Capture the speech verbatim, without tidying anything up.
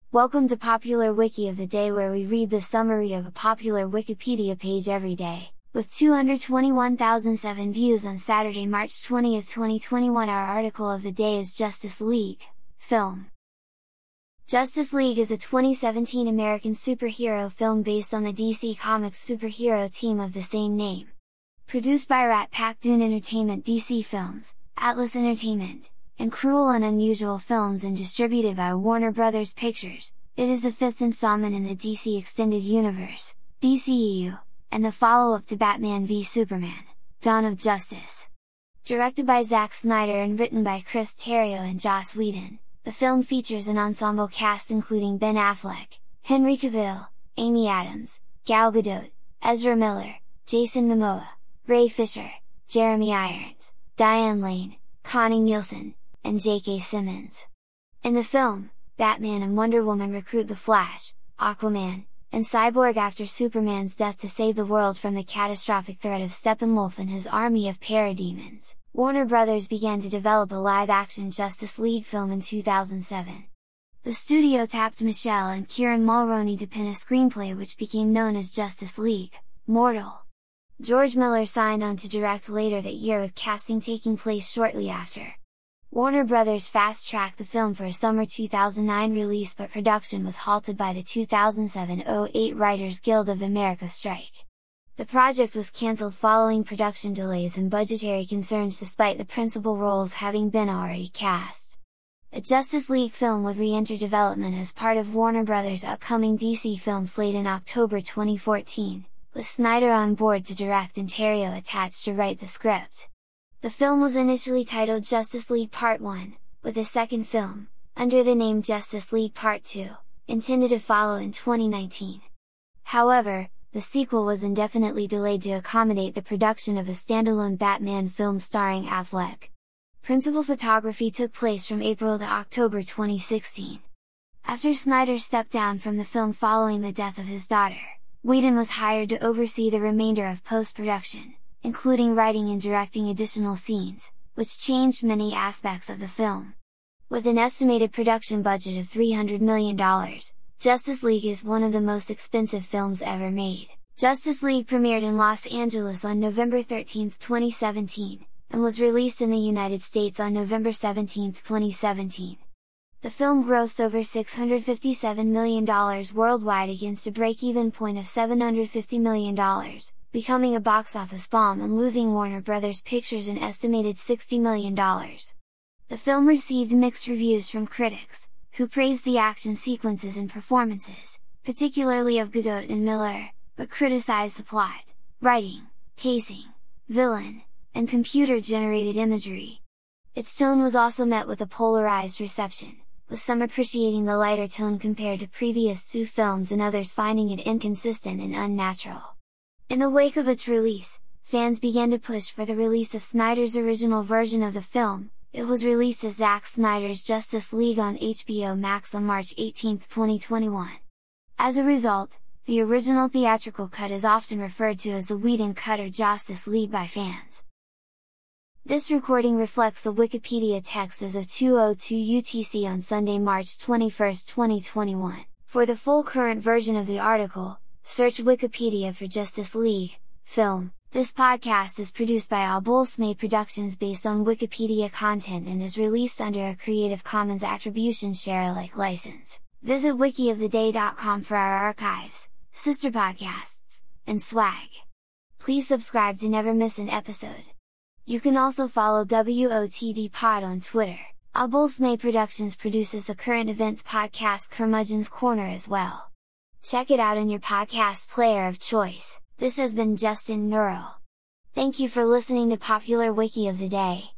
Welcome to Popular Wiki of the Day, where we read the summary of a popular Wikipedia page every day. With two hundred twenty-one thousand seven views on Saturday, March twentieth, twenty twenty-one, our article of the day is Justice League film. Justice League is a twenty seventeen American superhero film based on the D C Comics superhero team of the same name. Produced by Rat Pack Dune Entertainment, D C Films, Atlas Entertainment, and Cruel and Unusual Films, and distributed by Warner Brothers Pictures, it is the fifth installment in the D C Extended Universe, D C E U, and the follow-up to Batman v Superman, Dawn of Justice. Directed by Zack Snyder and written by Chris Terrio and Joss Whedon, the film features an ensemble cast including Ben Affleck, Henry Cavill, Amy Adams, Gal Gadot, Ezra Miller, Jason Momoa, Ray Fisher, Jeremy Irons, Diane Lane, Connie Nielsen, and J K Simmons. In the film, Batman and Wonder Woman recruit the Flash, Aquaman, and Cyborg after Superman's death to save the world from the catastrophic threat of Steppenwolf and his army of parademons. Warner Brothers began to develop a live-action Justice League film in two thousand seven. The studio tapped Michelle and Kieran Mulroney to pen a screenplay which became known as Justice League Mortal. George Miller signed on to direct later that year, with casting taking place shortly after. Warner Brothers fast-tracked the film for a summer two thousand nine release, but production was halted by the two thousand seven oh eight Writers Guild of America strike. The project was cancelled following production delays and budgetary concerns, despite the principal roles having been already cast. A Justice League film would re-enter development as part of Warner Brothers' upcoming D C film slate in October twenty fourteen, with Snyder on board to direct and Terrio attached to write the script. The film was initially titled Justice League Part one, with a second film, under the name Justice League Part two, intended to follow in twenty nineteen. However, the sequel was indefinitely delayed to accommodate the production of a standalone Batman film starring Affleck. Principal photography took place from April to October twenty sixteen. After Snyder stepped down from the film following the death of his daughter, Whedon was hired to oversee the remainder of post-production, including writing and directing additional scenes, which changed many aspects of the film. With an estimated production budget of three hundred million dollars, Justice League is one of the most expensive films ever made. Justice League premiered in Los Angeles on November thirteenth, twenty seventeen, and was released in the United States on November seventeenth, twenty seventeen. The film grossed over six hundred fifty-seven million dollars worldwide against a break-even point of seven hundred fifty million dollars, becoming a box office bomb and losing Warner Brothers Pictures an estimated sixty million dollars. The film received mixed reviews from critics, who praised the action sequences and performances, particularly of Gadot and Miller, but criticized the plot, writing, pacing, villain, and computer-generated imagery. Its tone was also met with a polarized reception, with some appreciating the lighter tone compared to previous two films and others finding it inconsistent and unnatural. In the wake of its release, fans began to push for the release of Snyder's original version of the film. It was released as Zack Snyder's Justice League on H B O Max on March eighteenth, twenty twenty-one. As a result, the original theatrical cut is often referred to as the Whedon Cut or Justice League by fans. This recording reflects the Wikipedia text as of two oh two U T C on Sunday, March twenty-first, twenty twenty-one. For the full current version of the article, search Wikipedia for Justice League film. This podcast is produced by Abulsme Productions based on Wikipedia content and is released under a Creative Commons Attribution Share Alike license. Visit wiki of the day dot com for our archives, sister podcasts, and swag. Please subscribe to never miss an episode. You can also follow W O T D Pod on Twitter. Abulsme Productions produces the current events podcast Curmudgeon's Corner as well. Check it out in your podcast player of choice. This has been Justin Neural. Thank you for listening to Popular Wiki of the Day.